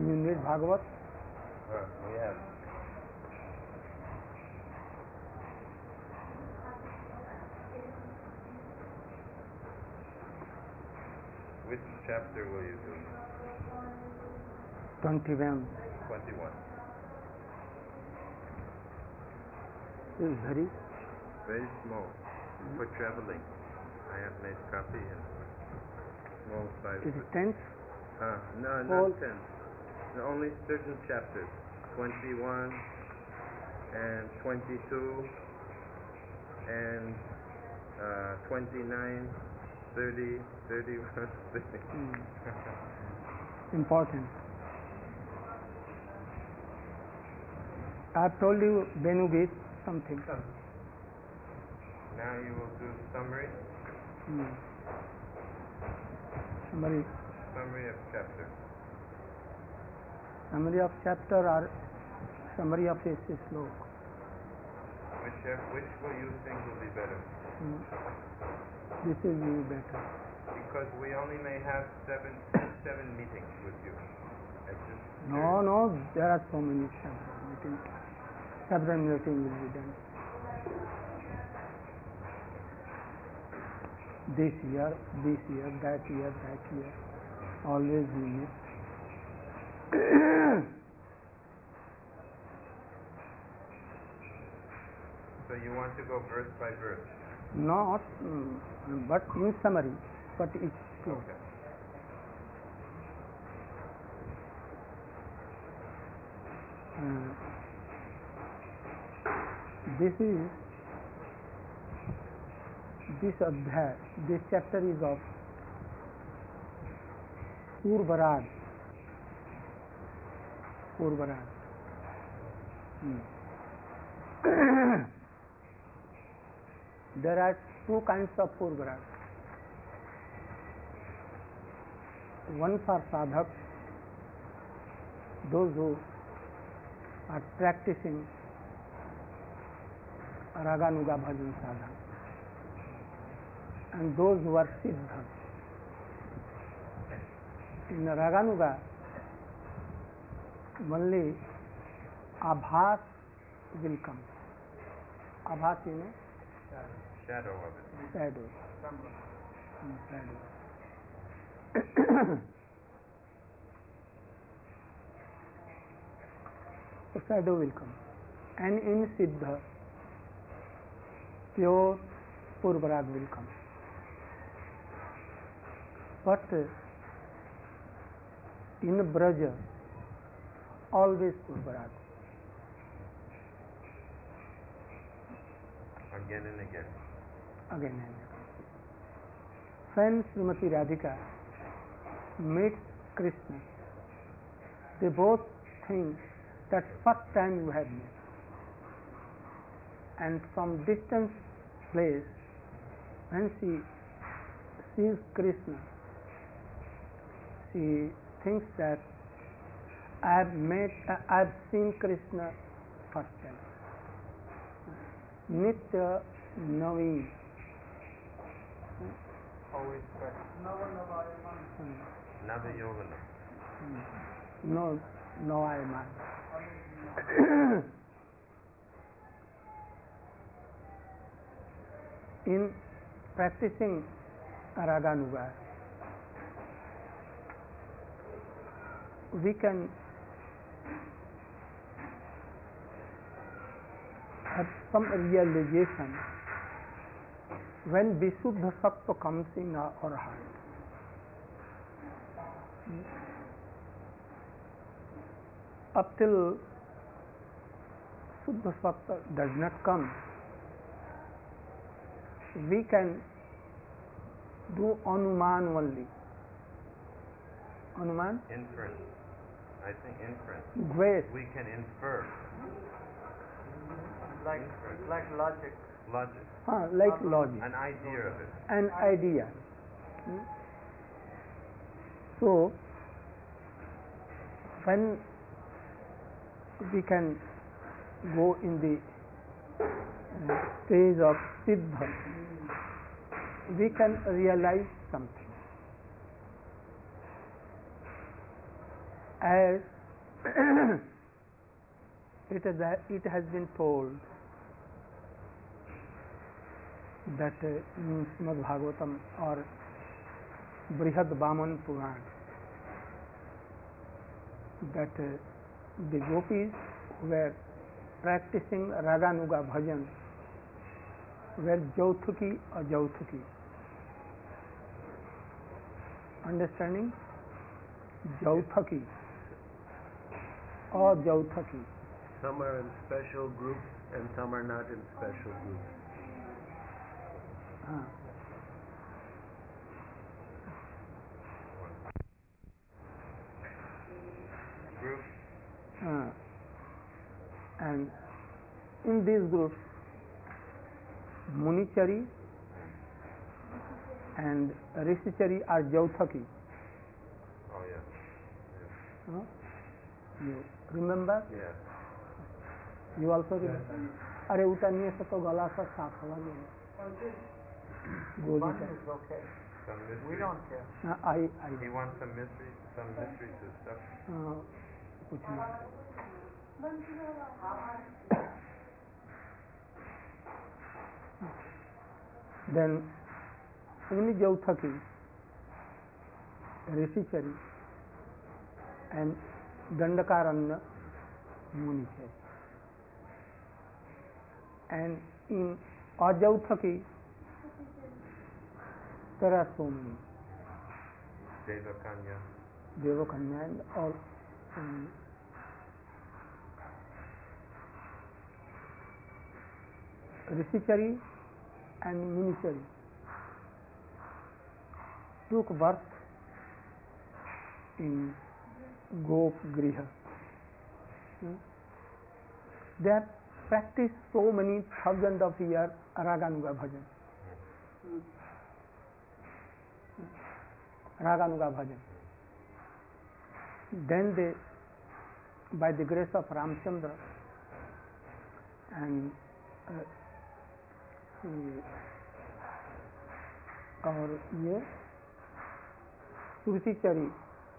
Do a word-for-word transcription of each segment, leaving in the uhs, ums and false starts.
You need Bhagavat? Uh, we have. Which chapter will you do? twenty-one. twenty-one. It's very Very small. For traveling. I have made copy in small size. Is it tense? Uh, no, All- not ten. No, only certain chapters. twenty-one and twenty-two and uh, twenty-nine, thirty, thirty-one, thirty. Mm. Important. I've told you Venu gave something. Now you will do summary, Mm. Summary, summary of chapter. summary of chapter or summary of a slok. Which, which will you think will be better? Mm. This will be better. Because we only may have seven, seven meetings with you. At this No, no, there are so many several meetings. Several meetings will be done. This year, this year, that year, that year. Always we meet. So you want to go verse by verse? Not, mm, but in summary, but it's slow. Okay. Uh, this is this adhyay, this chapter is of Purvarag. Purvarag. Hmm. There are two kinds of Purvarag. One for sadhak, those who are practicing Raganuga Bhajan sadhana, and those who are siddha. In Raganuga, only abhas will come. Abhas, you know, Shadow of it. shadow. Mm, shadow. So shadow will come. And in siddha, pure Purvarag will come. But in Braja, always Purvarag. Again and again. Again and again. When Srimati Radhika meets Krishna, they both think that first time you have met. And from distant place, when she sees Krishna, she thinks that I have met, uh, I have seen Krishna first time. Nitya knowing. Always fresh. Nava Yogana. No, no, I am. In practicing Raganuga, we can have some realization when Visuddha Sattva comes in our heart. Up till Suddha Sattva does not come, we can do Anuman only. Anuman? Inference. I think inference. Grace. We can infer. Like, Inference. like logic. Logic. Ah, like logic. An idea of it. An idea. Hmm? So, when we can go in the uh, stage of Siddha, we can realize something. As it, is that it has been told that uh, in Srimad Bhagavatam or Brihad Vaman Puran that uh, the gopis who were practicing Raganuga Bhajan were Jauthuki or Jauthuki. Understanding? Jauthaki or Jauthaki. Some are in special groups and some are not in special groups. Ah. Group. Ah. And in these groups, Munichari and Rishichari are Jauthaki. Oh yeah. yeah. Huh? You remember? Yeah. You also remember? अरे उतरने से तो गला सा साफ होगा नहीं. One is okay. Some mystery. We don't care. हाँ, I I He wants some mystery, some mystery to stuff. हाँ, कुछ नहीं. Then in Jauthaki, Rishichari and Dandakaranya Munichari. And in Ajauthaki, there are so many. Devakanya. Devakanya and all. Um, Rishichari and Munichari took birth in Gop Griha. Hmm? They have practiced so many thousands of years Raganuga Bhajan. Hmm. Raganuga Bhajan. Then they, by the grace of Ramchandra and uh, और ये Surtichari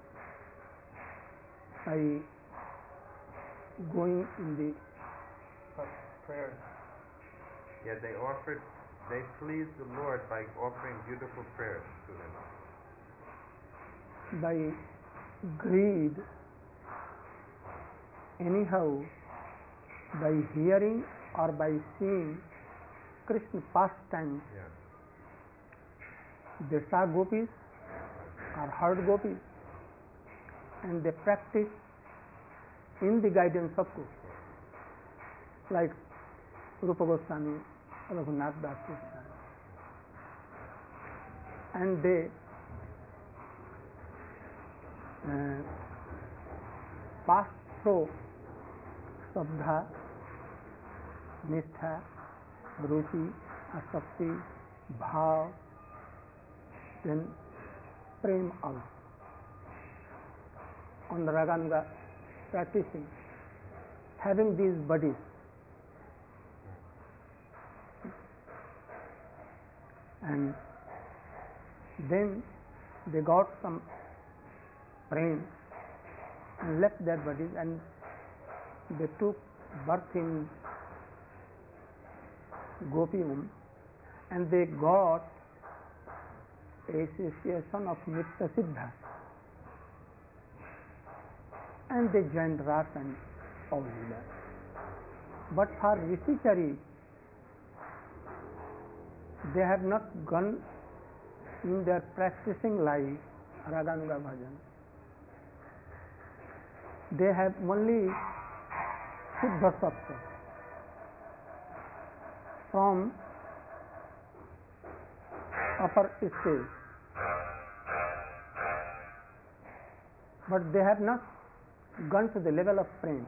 by going in the Prayers. Yeah, they offered, they pleased the Lord by offering beautiful prayers to Him. by greed, anyhow, by hearing or by seeing Krishna pastime, Yeah. they saw gopis or heard gopis, and they practice in the guidance of gopis, like Rupa Goswami, Raghunath Das Goswami, and they uh, pass through Sabdha, Nishtha, Ruchi, Asakti, Bhav, then Prem also. On the Raganuga practicing, having these bodies, and then they got some Prem and left their bodies and they took birth in Gopi and they got association of Nitya Siddha and they joined Ras and all that. But for Rishichari, they have not gone in their practicing life Raganuga Bhajan. They have only Siddha Sattva from upper stage, but they have not gone to the level of Prem.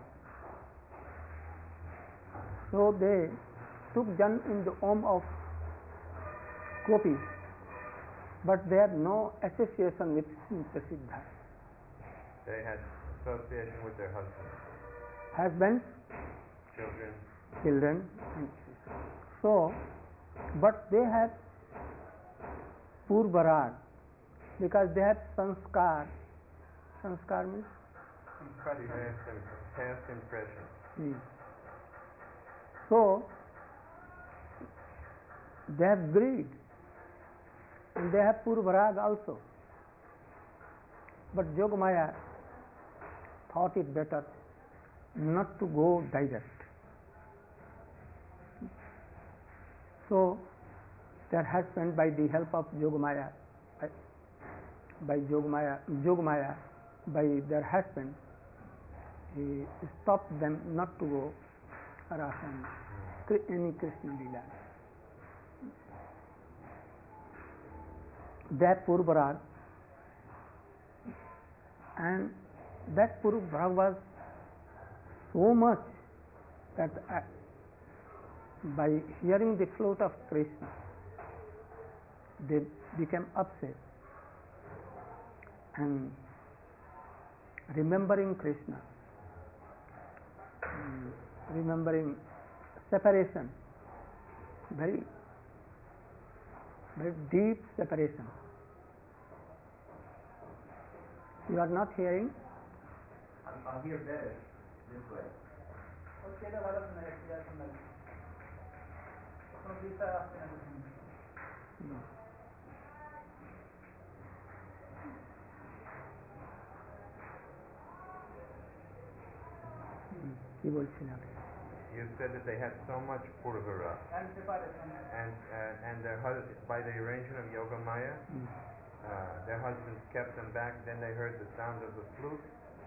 So they took jnana in the home of Gopi, but they have no association with Nitya Siddha. They had association with their husbands, Husbands, children. children, and so, but they have Purvarad because they have sanskar. Sanskar means She has some past impression. Hmm. So they have greed and they have Purvarag also. But Yogamaya thought it better not to go direct. So their husband, by the help of Yogamaya, by, by Yogamaya, Yogamaya, by their husband, he stopped them not to go Rasa and any Krishna Leela. That Purvarag, and that Purvarag was so much that uh, by hearing the flute of Krishna, they became upset, and remembering Krishna, um, remembering separation, very, very deep separation. You are not hearing? I'll hear better this way. No. Hmm. কি বলছিলাম? You said that they had so much purvara, And separation. and uh, and their hus- by the arrangement of Yogamaya, Hmm. uh, their husbands kept them back. Then they heard the sound of the flute.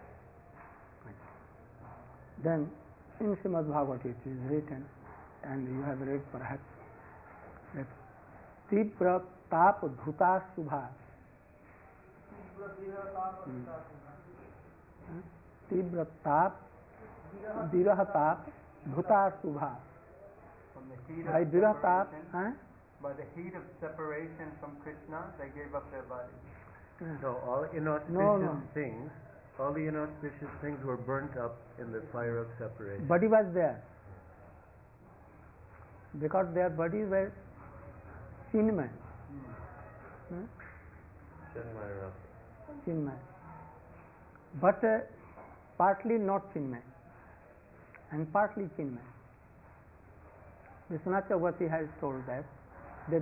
Then in Srimad Bhagavad it is written, and you have read perhaps, that Tibra Tap Dhuta Subha. Tibra Tap Viraha Tap Dhuta Subha. From the heat By of Viraha Tap, separation, huh? by the heat of separation from Krishna, they gave up their bodies. So all inauspicious No, no. things, all the inauspicious things were burnt up in the fire of separation. Body was there, because their bodies were Chinmay. Hmm? Chinmaya Rasa. Chinmay. But uh, partly not Chinmay, and partly Chinmay. Vishwanath Chakravarti has told that they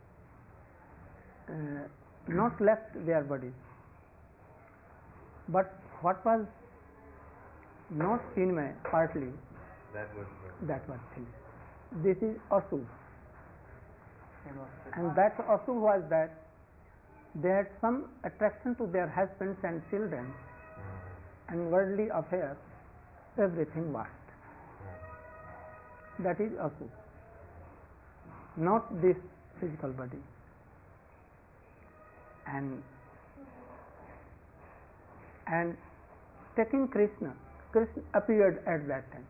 uh, not left their bodies, but what was not Chinmay partly, That was the that was Chinmay. This is Asubh, Inauspicious. and that Asubh was that they had some attraction to their husbands and children, and worldly affairs, everything washed. That is Asubh, not this physical body. And and taking Krishna, Krishna appeared at that time,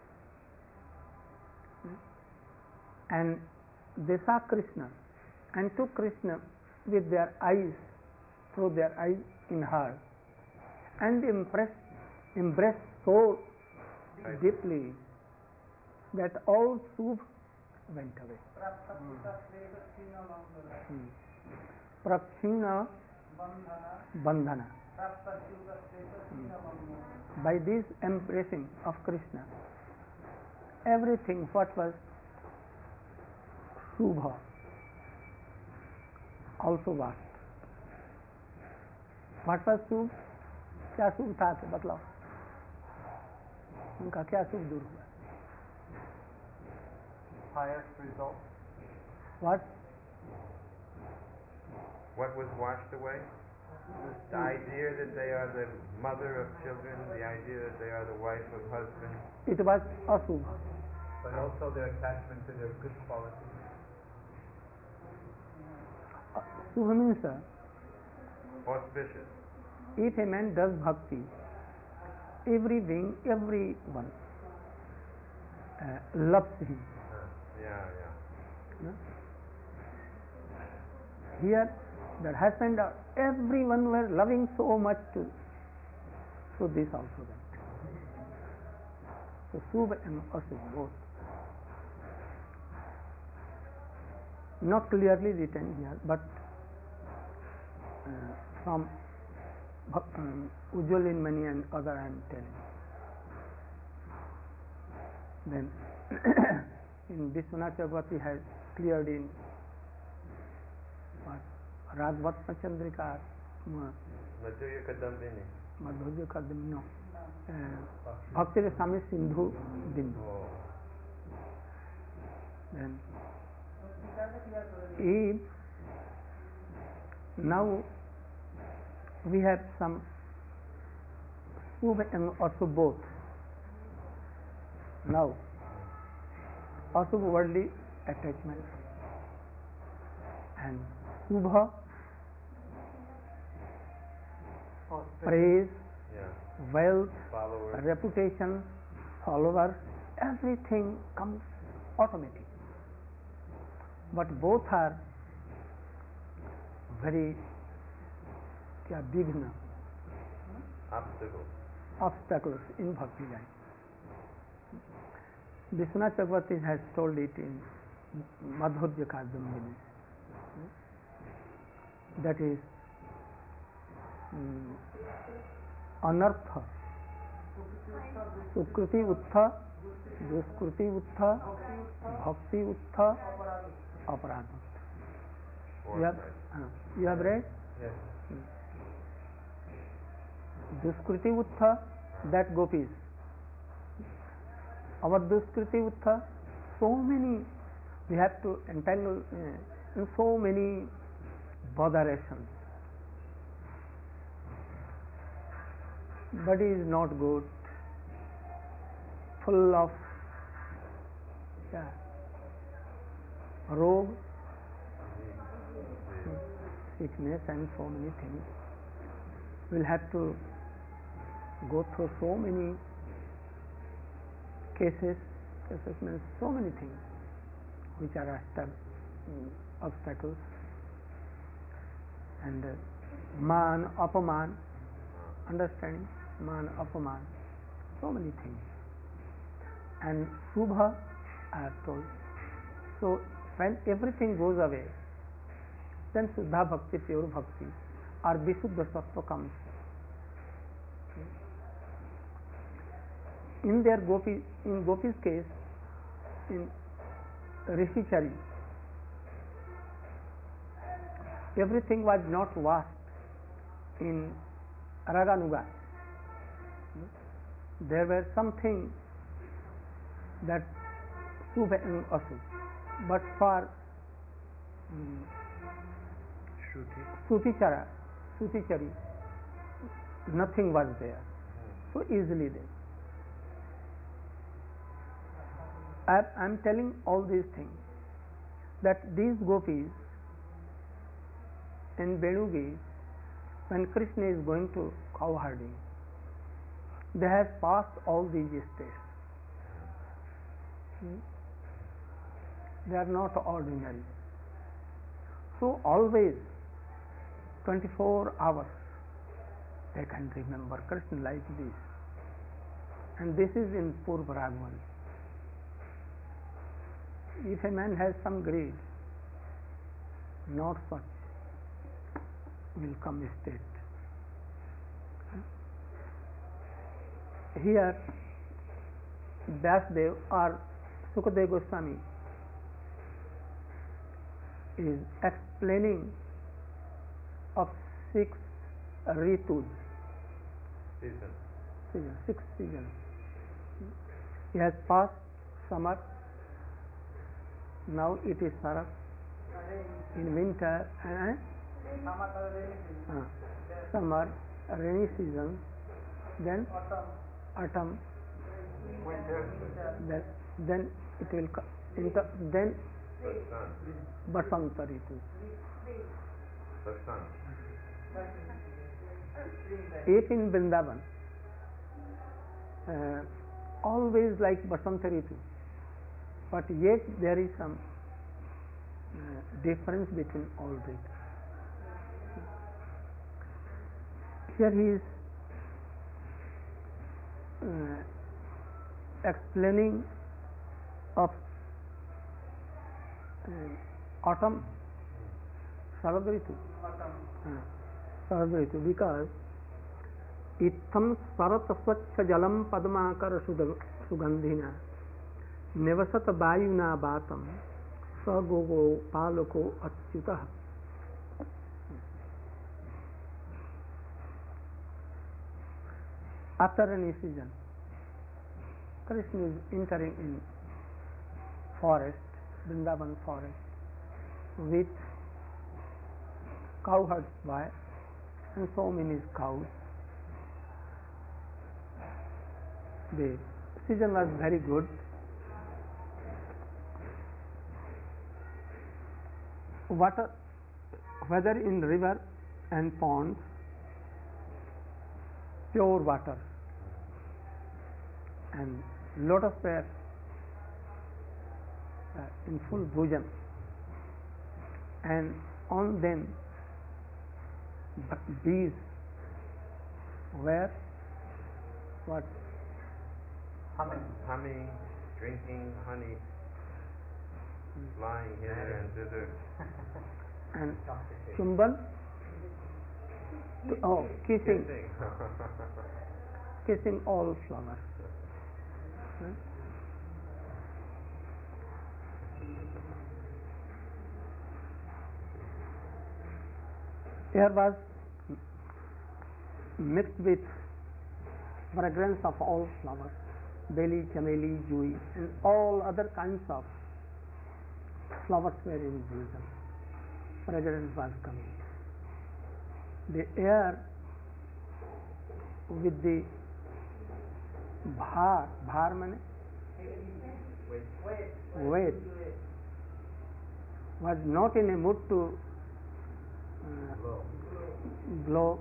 and they saw Krishna and took Krishna with their eyes, through their eyes in her, and impressed, embraced so deeply that all Subh went away. Hmm. Prakshina Bandhana. Hmm. By this embracing of Krishna, everything what was Subha also washed. What was Subh? क्या शुभ था तो बतलाओ, उनका क्या शुभ दूर हुआ? Highest result. What? what was washed away? The idea that they are the mother of children, the idea that they are the wife of husband. It was Asubha. But also their attachment to their good qualities. Subha means uh, Auspicious. if a man does bhakti, every being, everyone uh, loves him. Yeah, yeah. No? Here, the husband, or everyone were loving so much to, so this also went. So Subha and Asubha both. Not clearly written here, but uh, from um, Ujjwalin Mani and other I am telling. Then in Vishwanath Chakravarti has cleared in what Ragvatma Chandrika, Madhurya Kadambini. Madhurya Kadambini, no, uh, Bhakti Rasamrita Sindhu Bindu. Oh. Then if now we have some Subha and Asubha both. Now Asubha worldly attachment and Subha praise, Yeah. wealth, Followers. reputation, followers, everything comes automatic. But both are very kya, bigna, Obstacles. obstacles in bhakti life. Vishwanath Chakravarti has told it in Madhurya Kadambini. That is um, anartha, sukriti uttha, duskriti uttha, bhakti uttha, aparadha. Four You have, sides. uh, you have read? Yes. Duskriti uttha, that gopis. Our duskriti uttha, so many, we have to entangle uh, in so many botherations. Body is not good, full of yeah, rog, sickness and so many things. We'll have to go through so many cases, cases means so many things which are obstacles. And uh, man, apaman, understanding, man, apaman, so many things. And Subha, I have told. So when everything goes away, then Suddha Bhakti, pure Bhakti, or Visuddha Sattva comes. In their Gopi, in Gopi's case, in Rishicari, everything was not vast in Raganuga. There were something that Subha and Asubha, but for um, Sutichara, Sutichari, nothing was there. So easily there. I am telling all these things that these gopis in Venugi, when Krishna is going to cow herding, they have passed all these states. Hmm? They are not ordinary. So always twenty-four hours they can remember Krishna like this. And this is in Purva Ragwan. If a man has some greed, not such will come state. Here Vyasdev or Sukadeva Goswami is explaining of six ritus, Season. seasons, six seasons. He has passed summer, now it is Sarat, in winter, eh? uh, summer, rainy season, then autumn, Winter. then, then it will come, inter, then Basant. Basanta Ritu. Basant. If in Vrindavan, uh, always like Basanta Ritu, but yet there is some uh, difference between all these. Here he is uh, explaining of uh, autumn, Sharad Ritu. Uh, Sharad Ritu, because इत्थं सरत स्वच्छ जलम पद्माकर सुगंधिना निवसत वायुना बातम स गो गो पालको अच्युतः. After rainy season, Krishna is entering in forest, Vrindavan forest, with cowherds by and so many cows. The season was very good. Water, whether in river and ponds, pure water, and lotus were uh, in full bosom, and on them bees were what? Humming. Humming, drinking honey, flying hither and thither. And chumban, oh, kissing, Kissing. kissing all flowers. Hmm? Air was mixed with fragrance of all flowers, belly, chameli, jui, and all other kinds of flowers were in bloom. Fragrance was coming. The air with the bhar, bhar means weight, was not in a mood to uh, blow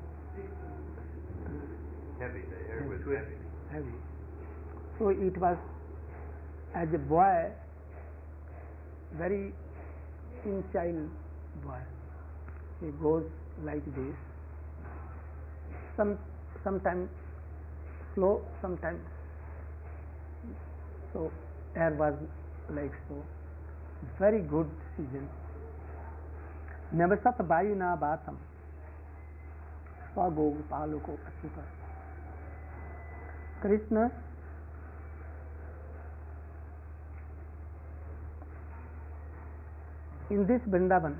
Heavy, the air was heavy. heavy. So it was, as a boy, very child boy. He goes like this. Some sometimes slow, sometimes so air was like so. Very good season. Navasat Vayuna Batam Swago Paluko Asuta. Krishna in this Vrindavan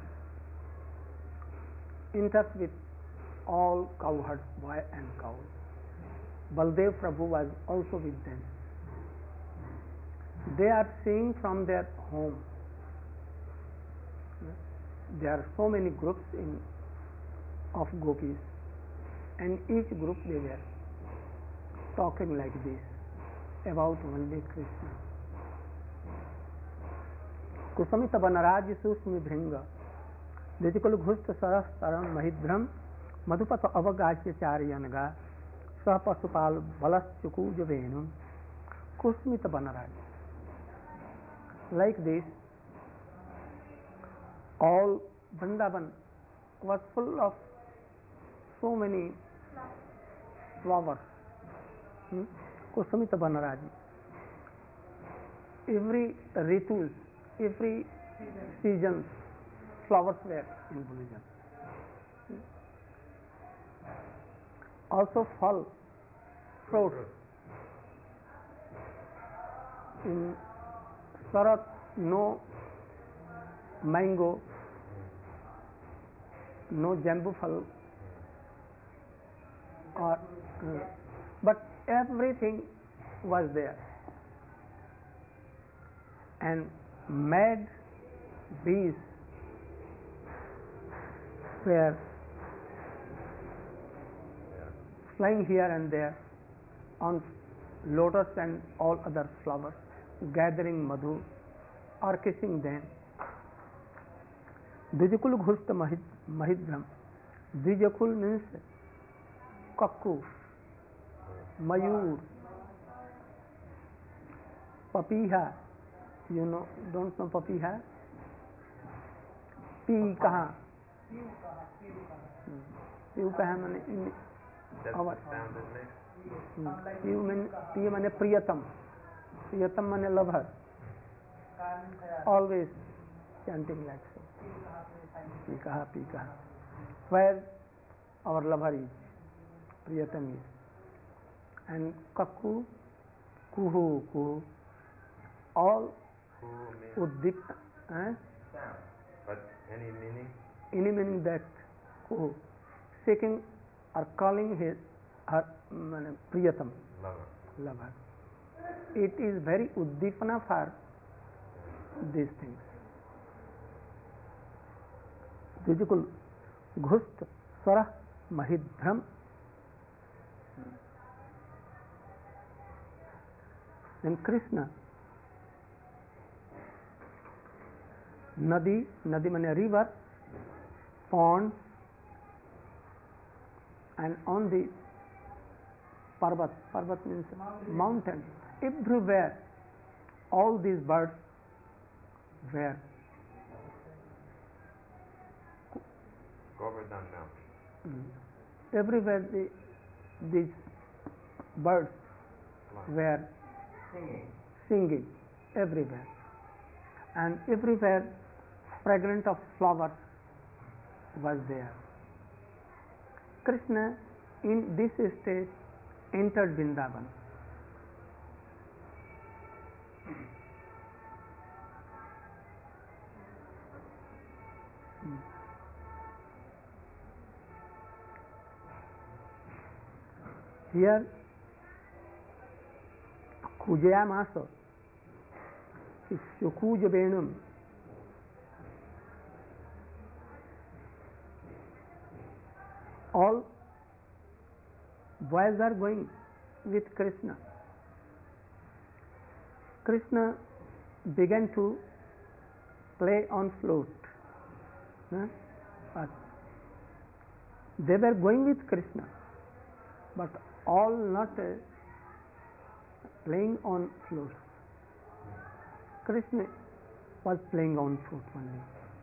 enters with all cowherds, boy and cow. Baldev Prabhu was also with them. They are seeing from their home. There are so many groups in of gopis, and each group they were talking like this about only Krishna. Kusamita Banaraj Susmi Bhringa Ditikul Ghusta Saras Taran Mahidram Madhupata Avagashya Charyanaga Swapasupal Balas Chuku Javenu Kusmita Banaraj. Like this, all Vrindavan was full of so many flowers. Hmm? Kusamita Banaraji. Every ritus, every season, flowers were in bloom. Hmm? Also, fall, fruits. In Sarat, no mango, no jambu phal, or uh, but everything was there, and mad bees were flying here and there on lotus and all other flowers, gathering madhu or kissing them. Dvijakul Ghusta Mahidram. Dvijakul means cuckoo, mayur, papiha. You know, don't know papiha? Pee kaha? Pee kaha means in That's our. the sound it makes. Pee means Pee means priyatam. Priyatam means lover. Always chanting like so. Pikaha, Pikaha. Where our lover is, Priyatam is. and kaku, kuhu, kuhu, all Who means uddip, eh? sound. But any meaning? any meaning that kuhu, seeking or calling his her um, priyatam, Lover. lover. It is very uddipana for these things. Vijikul ghust swara mahidhram. Then Krishna, Nadi, Nadi means river, pond, and on the Parvat, Parvat means mountain. Everywhere, all these birds were Govardhan Mountain. mm, everywhere the, these birds Flying. were Singing. singing everywhere, and everywhere fragrance of flowers was there. Krishna in this state entered Vrindavan. Hmm. Here Kujayamasa Shukuja Venum. All boys are going with Krishna. Krishna began to play on flute. Huh? But they were going with Krishna, but all not uh, playing on flute. Krishna was playing on flute only.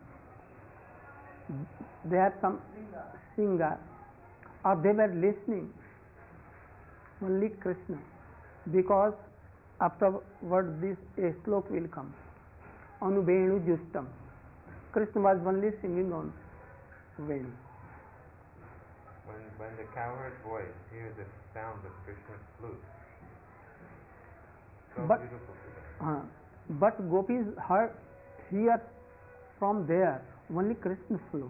They had some singer, or they were listening only Krishna, because afterward this a slok will come. Anuvenu Justam. Krishna was only singing on Venu. When, when the cowherd boys hear the sound of Krishna's flute, so But- beautiful to them. Uh, but gopis heard, hear from there only Krishna flute.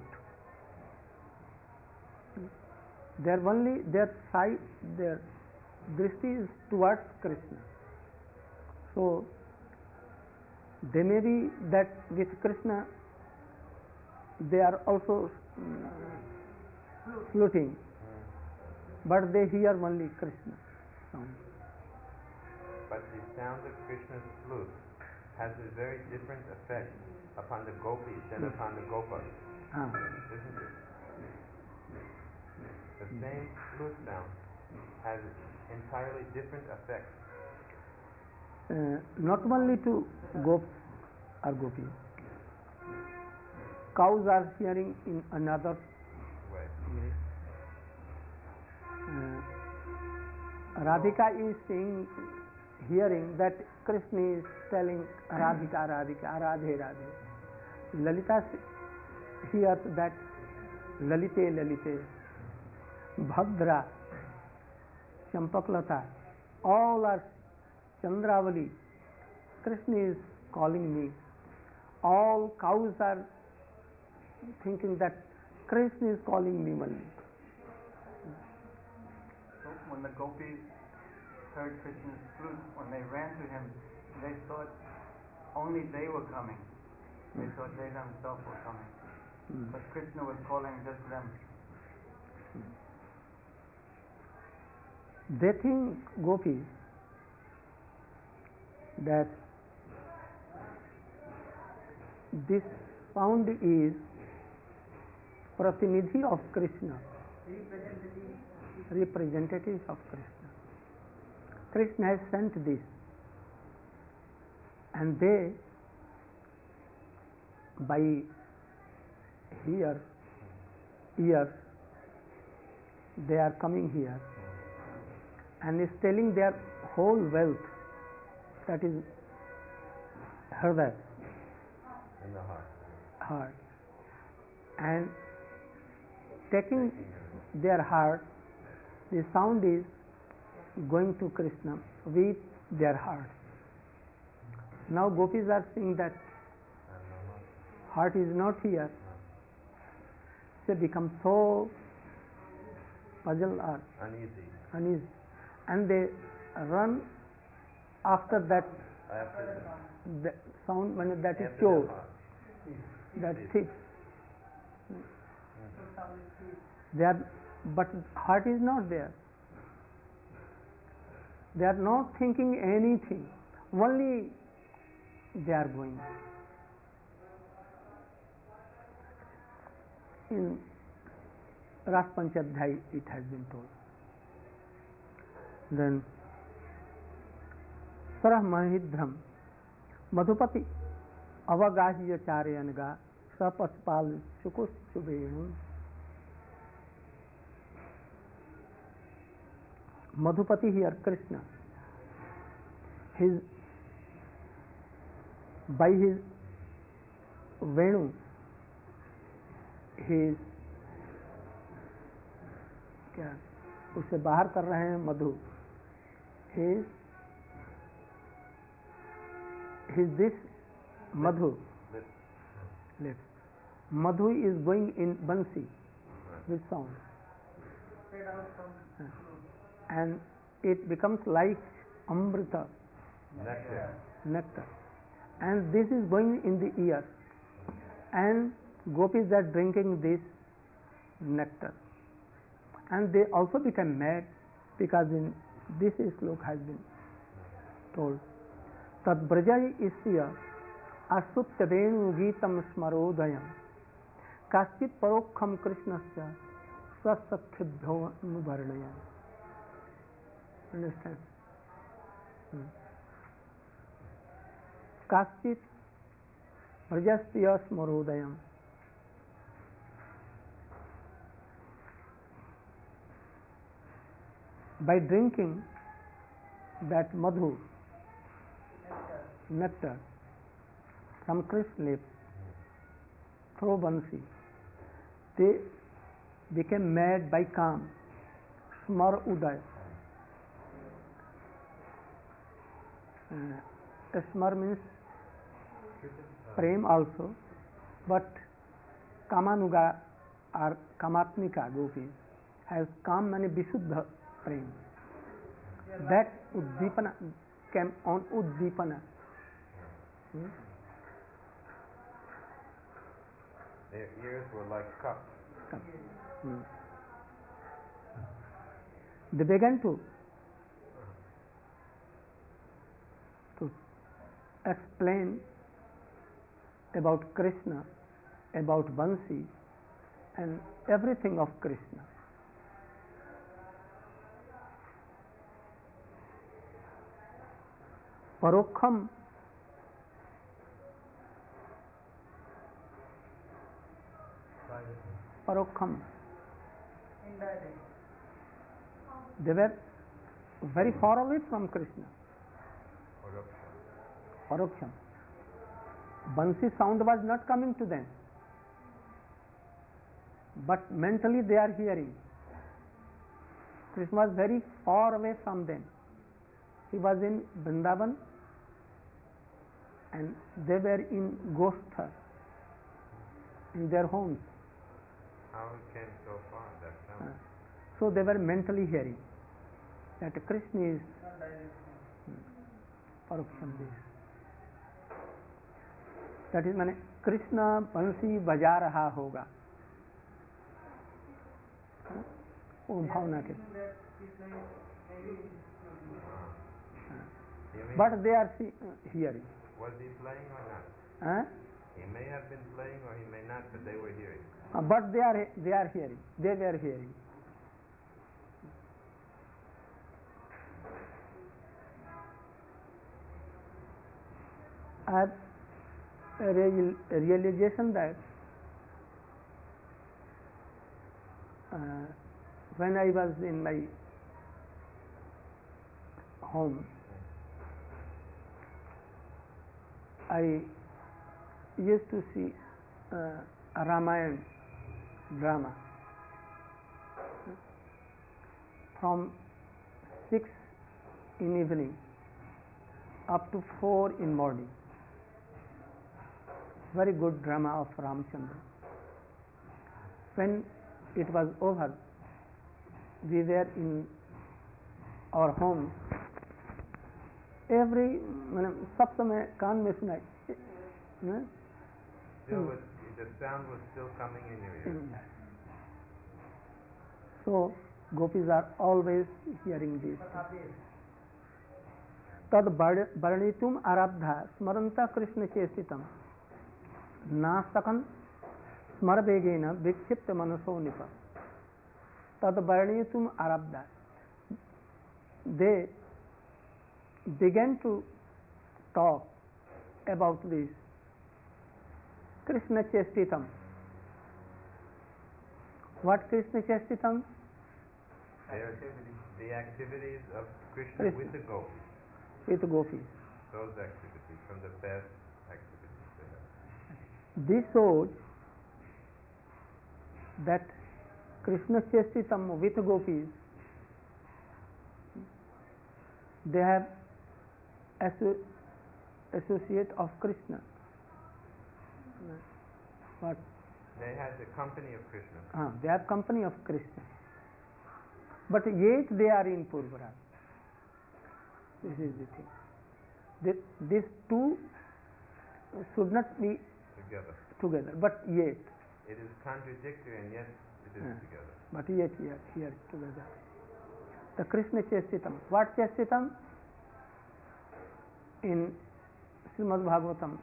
Their only their sight, their drishti is towards Krishna. So they may be that with Krishna they are also mm, fluting, but they hear only Krishna sound. But the sound of Krishna's flute has a very different effect upon the gopis than Hmm. upon the gopas, Ah. isn't it? The same flute sound has entirely different effects. Uh, not only to gops or gopis, cows are hearing in another Way. way. Uh, Radhika is seeing, hearing that Krishna is telling Radhika, Radhika, Radhe, Radhe. Lalita hears that Lalite, Lalite, Bhadra, Champaklata, all are Chandravali. Krishna is calling me. All cows are thinking that Krishna is calling me only. So when the gopis heard Krishna's flute, when they ran to him, they thought only they were coming. They thought they themselves were coming. Mm. But Krishna was calling just them. They think, gopis, that this sound is pratinidhi of Krishna, representative of Krishna. Krishna has sent this, and they, by here, ears, they are coming here and is telling their whole wealth, that is Hriday, In the heart. heart, and taking their heart, the sound is going to Krishna with their hearts. Now gopis are seeing that heart is not here. They become so puzzled or uneasy. uneasy, and they run after that After the sound when that is after pure, their heart. that thief. They are, but heart is not there. They are not thinking anything. Only they are going. In Ras Panchadhyay it has been told. Then Sarah Mahidram Madhupati Avagahya Charyanga Sapaspal Sukus Subhenum. Madhupati here Krishna. His by his Venu his क्या उसे बाहर कर रहे हैं मधु. his his this madhu lips. Madhu is going in bansi with sound, and it becomes like amrita, Nectar. nectar, and this is going in the ear, and gopis are drinking this nectar, and they also become mad, because in this slok has been told tad brajai isya asutya venu geetam smarodayam kaschit parokham krishnasya sasakhyabhyo anuvarnayam. Understand? Hmm. Kaschit brajasya smarodayam. By drinking that madhu, nectar from Krishna's lips through bansi, they became mad by kam, smar uday. Uh, smar means prem also, but kamanuga or kamatmika gopis has kam mani visuddha prem. That uddipana came on uddipana. Hmm? Their ears were like cups. Cups. Hmm. They began to to explain about Krishna, about Bansi, and everything of Krishna. Parokham Parokham. They were very far away from Krishna. Paroksham. Bansi sound was not coming to them, but mentally they are hearing. Krishna was very far away from them. He was in Vrindavan, and they were in Gostha, in their homes. How it came so far, that sound? Uh, so they were mentally hearing that Krishna is Paroksham this. That is, माने कृष्ण बंसी बजा रहा होगा, वो भावना के. But they are see, uh, hearing. Was he playing or not? Huh? He may have been playing or he may not, but they were hearing. Uh, but they are they are hearing. They were hearing. I have a real, a realization that uh, when I was in my home, I used to see uh, a Ramayana drama from six in evening up to four in morning. Very good drama of Ramchandra. When it was over, we were in our home. Every सब समय कान में सुनाई. Still was, the sound was still coming in your ears. So gopis are always hearing this. तद वर्णितुम आरब्धा स्मरंता कृष्ण चेष्टितम नास्तकन स्मर वेगेन विक्षिप्त मनसो निप. तद वर्णितुम आरब्धा. They began to talk about this Krishna Chestitam. What Krishna Chestitam? The activities of Krishna, Krishna with the gopis. With gopis. Those activities from the past activities they have. This shows that Krishna Chestitam with gopis, they have asso- associate of Krishna. What? They had the company of Krishna. Ah, they have company of Krishna. But yet they are in Purvaraj. This is the thing. This, these two should not be Together. together, but yet. It is contradictory and yet it is Yeah. together. But yet here, here together. The Krishna Chestitam. What Chestitam? In Srimad Bhagavatam,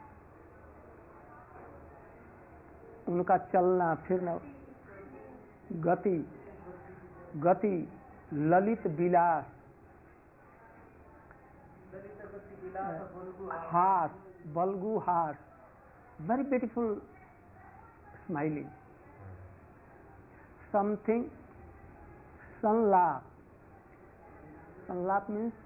उनका चलना फिरना, गति गति ललित विलास, हास बल्गु हास, very beautiful smiling, something sanlap. Sanlap means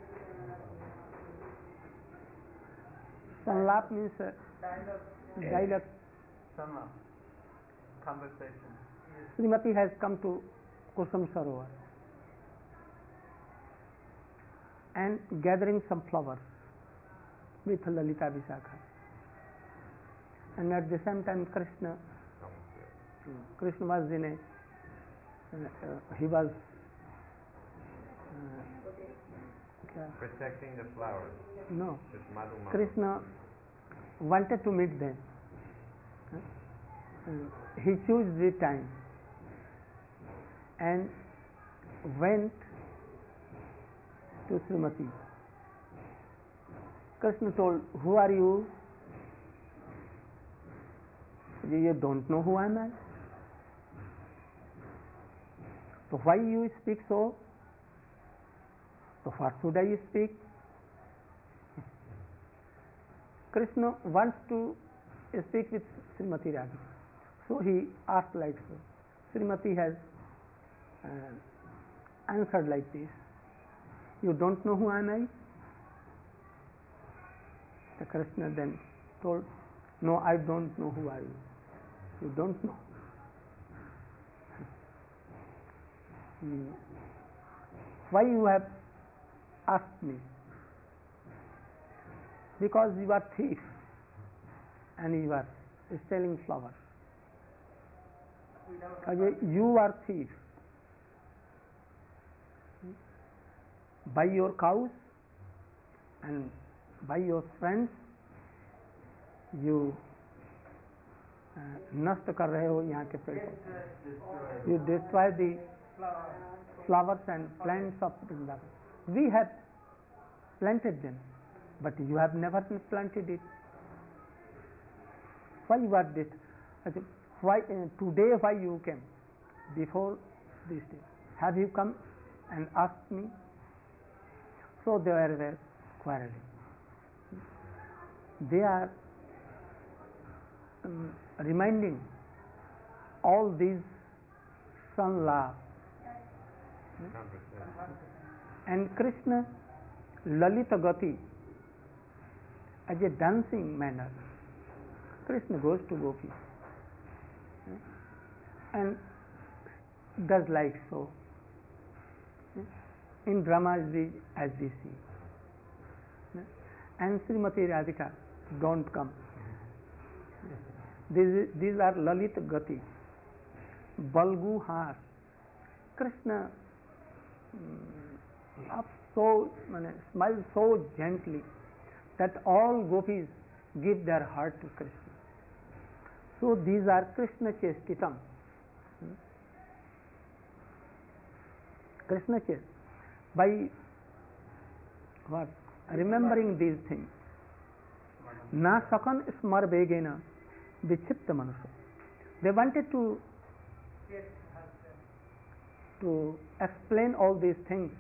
sanlap means uh, dialogue. Sama, conversation. Srimati has come to Kusum Sarovar and gathering some flowers with Lalita Vishakha. And at the same time Krishna Krishna was in a uh, he was uh, Protecting the flowers. no This Madhu Madhu. Krishna wanted to meet them. Uh, he chose the time and went to Srimati. Krishna told, who are you? You don't know who I am? So why you speak so? So what should I speak? Krishna wants to speak with Srimati Radhika. So he asked like so. Srimati has uh, answered like this. You don't know who am I? The Krishna then told, no, I don't know who are you. You don't know. Hmm. Why you have asked me? Because you are thief and you are stealing flowers. You are thief. Buy your cows and by your friends you uh, नष्ट कर रहे हो यहाँ के पेड़. You destroy the flowers and plants of Vrindavan. We have planted them, but you have never planted it. Why you are this? Why uh, today? Why you came? Before this day, have you come and asked me? So they were quarreling. They are um, reminding all these sanlap. And Krishna Lalita Gati, as a dancing manner, Krishna goes to gopis and does like so. in dramas we, as we see. And Srimati Radhika don't come. These, these are Lalit Gati, Balgu Has. Krishna mm, laughs so, mane, smiles so gently that all gopis give their heart to Krishna. So these are Krishna Chestitam. Hmm? Krishna Chest. By what? Remembering these things. Na sakan smar begena vichipta manusha. They wanted to to explain all these things.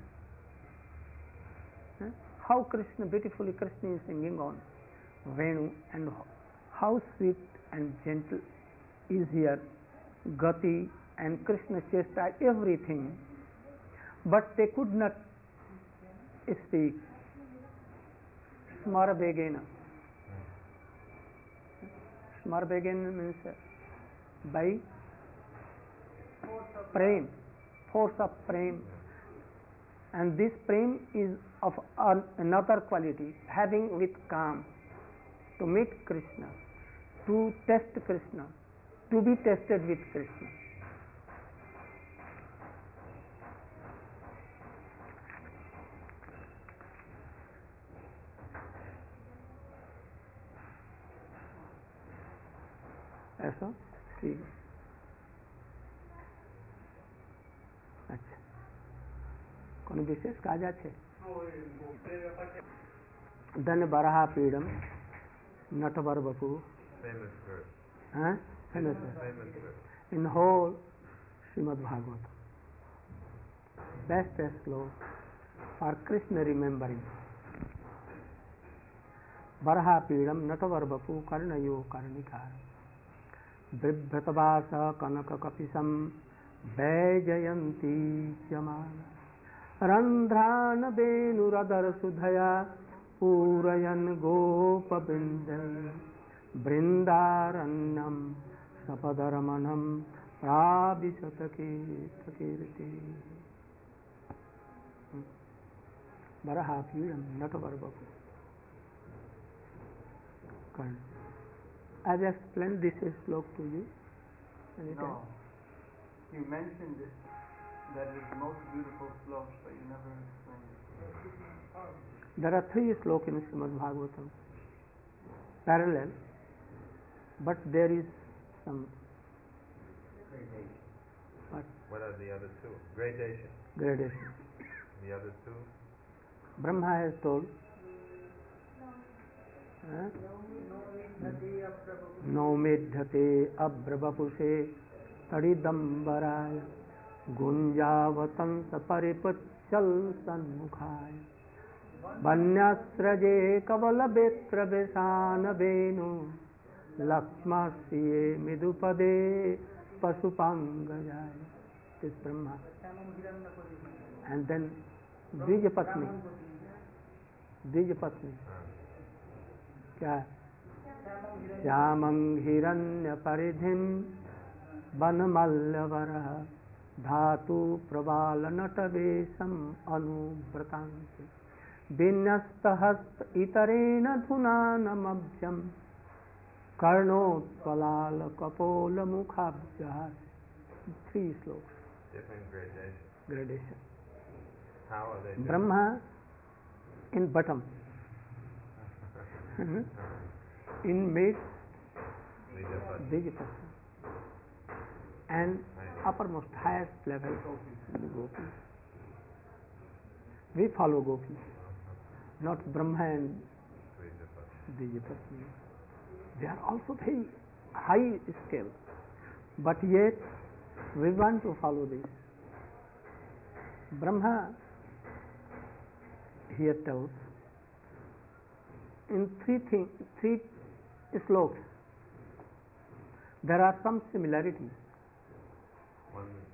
Eh? How Krishna, beautifully Krishna is singing on Venu, and how sweet and gentle is here Gati and Krishna Chesta, everything. But they could not speak. Smara Begena. Smara Begena means by prem, force of prem. And this prem is of an, another quality, having with calm, to meet Krishna, to test Krishna, to be tested with Krishna. ऐसा ठीक है. अच्छा, कोनो विशेष काज আছে? धन बरहा पीड़म Natwar बपू. Famous verse. Huh? Famous verse. Famous verse. In whole Srimad Bhagavatam. Best slow for Krishna remembering. Baraha pidam natavar bapu karnayo karnikar. Bribhratavasa kanaka kapisam Vajayanti Jamala Randhrana Benuradar Sudhaya Purayan Gopa Bindal Brindaranyam Sapadaramanam Prabhisatake Takirti. Baraha Pidam Natavar Bapu. I have explained this slok to you. Anytime? No. You mentioned it, that it is the most beautiful slok, but you never explained it. There are three sloks in Srimad Bhagavatam, parallel, but there is some. What? What are the other two? Gradation. Gradation. The other two? Brahma has told. Huh? No medhate abrabapuse tadidambaraya gunjavatansa paripachal sanmukhaya vanyasraje kavala betra besana venu lakshmasye midupade pasupangajaya. This Brahma. And then Dvijapatni. Dvijapatni. क्या? श्यामं हिरण्य परिधिं वनमल्लवरः धातु प्रबाल नटवेशम अनुव्रतांसि विन्यस्तहस्त इतरेण धुनानमभ्यं कर्णोत्पलाल कपोल मुखाब्जः. Three sloks. Different gradation. Gradation. How are they different? Brahma in bottom. In mid, Dvijapatni, and uppermost, highest level, Gopi. We follow Gopi, not Brahma and Dvijapatni. They are also very high scale, but yet we want to follow this. Brahma here tells in three things, three sloks, there are some similarities. One